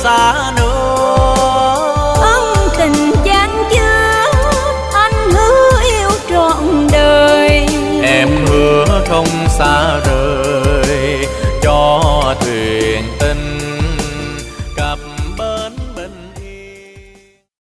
xa nữa. Ân tình chan chứa, anh hứa yêu trọn đời. Em hứa không xa rời.